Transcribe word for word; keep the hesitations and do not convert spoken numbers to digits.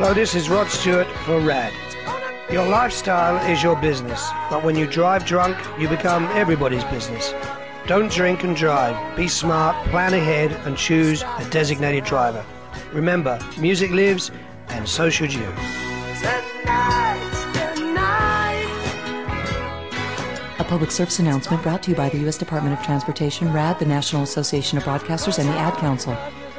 Hello, this is Rod Stewart for RAD. Your lifestyle is your business, but when you drive drunk, you become everybody's business. Don't drink and drive. Be smart, plan ahead, and choose a designated driver. Remember, music lives, and so should you. A public service announcement brought to you by the U S Department of Transportation, RAD, the National Association of Broadcasters, and the Ad Council.